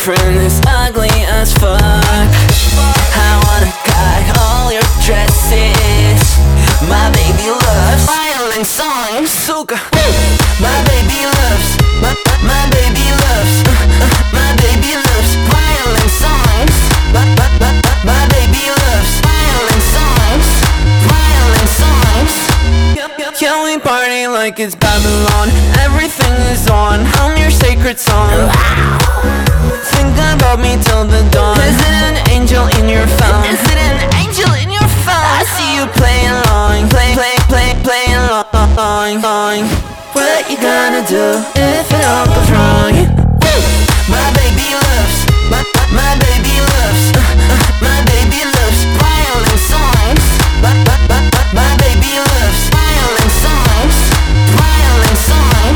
boyfriend is ugly as fuck. I wanna cut all your dresses. My baby loves violent songs. Suka. My baby loves, my baby loves, my baby loves violent songs. My baby loves violent songs, violent songs. Can we party like it's Babylon? Everything is on, I'm your sacred song. Think about me till the dawn. Is it an angel in your phone? Is it an angel in your phone? I see you playing along, playing along. What you gonna do if it all goes wrong? My baby loves, my baby loves, my baby loves violent songs. My baby loves violent songs, violent songs.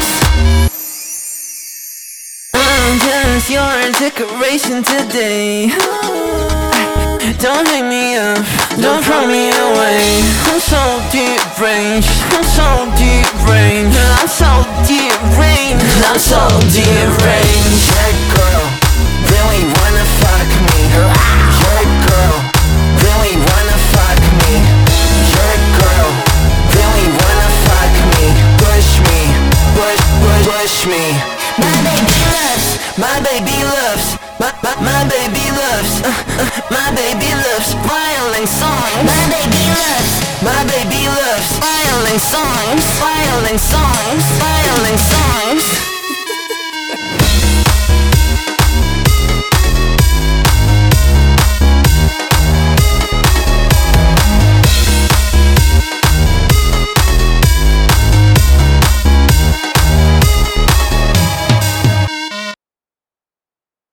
I'm just your decoration today. Don't hang me up, don't throw me away. I'm so deranged, I'm so deranged, I'm so deranged, I'm so deranged. Yeah, girl, really wanna fuck me. Yeah, girl, really wanna fuck me. Yeah, girl, really wanna fuck me. Push me, push me. My baby loves, My baby loves, my baby loves, my baby loves violent songs. my baby loves, My baby loves violent songs, violent songs, violent songs.